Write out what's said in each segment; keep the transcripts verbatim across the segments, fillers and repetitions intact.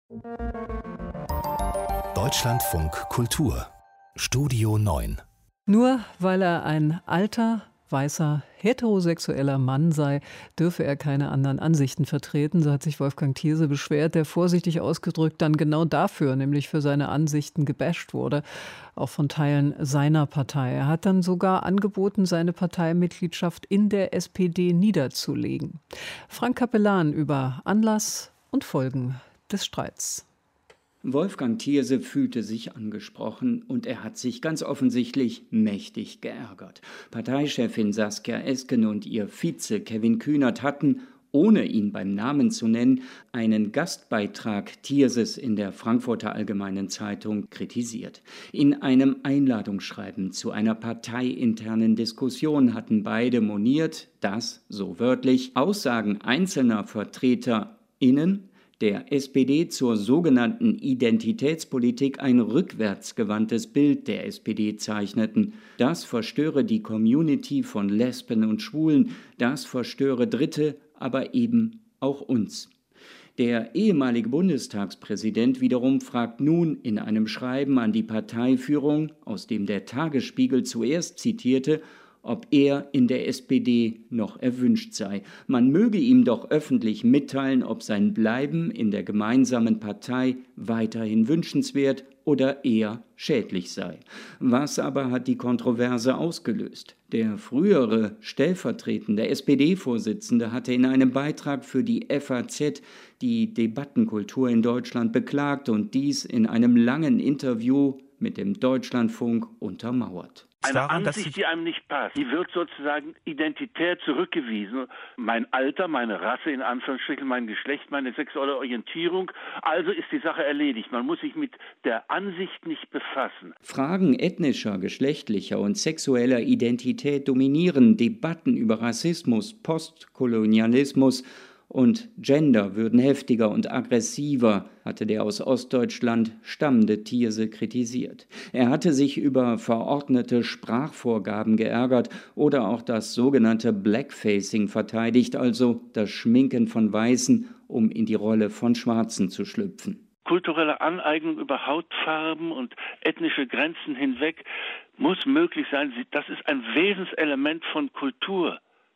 Deutschlandfunk Kultur Studio neun. Nur weil er ein alter, weißer, heterosexueller Mann sei, dürfe er keine anderen Ansichten vertreten. So hat sich Wolfgang Thierse beschwert, der vorsichtig ausgedrückt dann genau dafür, nämlich für seine Ansichten gebasht wurde, auch von Teilen seiner Partei. Er hat dann sogar angeboten, seine Parteimitgliedschaft in der S P D niederzulegen. Frank Capellan über Anlass und Folgen des Streits. Wolfgang Thierse fühlte sich angesprochen und er hat sich ganz offensichtlich mächtig geärgert. Parteichefin Saskia Esken und ihr Vize Kevin Kühnert hatten, ohne ihn beim Namen zu nennen, einen Gastbeitrag Thierses in der Frankfurter Allgemeinen Zeitung kritisiert. In einem Einladungsschreiben zu einer parteiinternen Diskussion hatten beide moniert, dass, so wörtlich, Aussagen einzelner VertreterInnen der S P D zur sogenannten Identitätspolitik ein rückwärtsgewandtes Bild der S P D zeichneten. Das verstöre die Community von Lesben und Schwulen, das verstöre Dritte, aber eben auch uns. Der ehemalige Bundestagspräsident wiederum fragt nun in einem Schreiben an die Parteiführung, aus dem der Tagesspiegel zuerst zitierte, ob er in der S P D noch erwünscht sei. Man möge ihm doch öffentlich mitteilen, ob sein Bleiben in der gemeinsamen Partei weiterhin wünschenswert oder eher schädlich sei. Was aber hat die Kontroverse ausgelöst? Der frühere stellvertretende S P D-Vorsitzende hatte in einem Beitrag für die F A Z die Debattenkultur in Deutschland beklagt und dies in einem langen Interview mit dem Deutschlandfunk untermauert. Eine Ansicht, die einem nicht passt, die wird sozusagen identitär zurückgewiesen. Mein Alter, meine Rasse in Anführungsstrichen, mein Geschlecht, meine sexuelle Orientierung. Also ist die Sache erledigt. Man muss sich mit der Ansicht nicht befassen. Fragen ethnischer, geschlechtlicher und sexueller Identität dominieren. Debatten über Rassismus, Postkolonialismus und Gender würden heftiger und aggressiver, hatte der aus Ostdeutschland stammende Thierse kritisiert. Er hatte sich über verordnete Sprachvorgaben geärgert oder auch das sogenannte Blackfacing verteidigt, also das Schminken von Weißen, um in die Rolle von Schwarzen zu schlüpfen. Kulturelle Aneignung über Hautfarben und ethnische Grenzen hinweg muss möglich sein. Das ist ein Wesenselement von Kultur.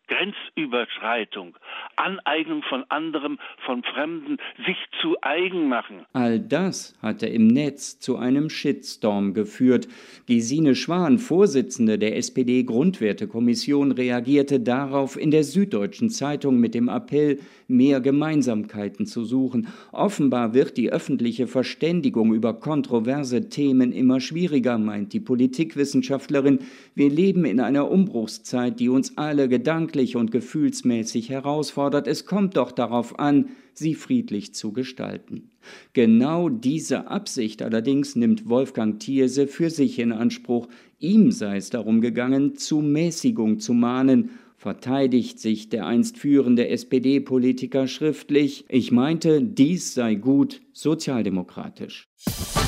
Grenzüberschreitung, Aneignung von anderem, von Fremden, sich zu eigen machen. All das hatte im Netz zu einem Shitstorm geführt. Gesine Schwan, Vorsitzende der S P D-Grundwertekommission, reagierte darauf in der Süddeutschen Zeitung mit dem Appell, mehr Gemeinsamkeiten zu suchen. Offenbar wird die öffentliche Verständigung über kontroverse Themen immer schwieriger, meint die Politikwissenschaftlerin. Wir leben in einer Umbruchszeit, die uns alle gedanklich und gefühlsmäßig herausfordert. Es kommt doch darauf an, sie friedlich zu gestalten. Genau diese Absicht allerdings nimmt Wolfgang Thierse für sich in Anspruch. Ihm sei es darum gegangen, zu Mäßigung zu mahnen. Verteidigt sich der einst führende S P D-Politiker schriftlich: Ich meinte, dies sei gut sozialdemokratisch.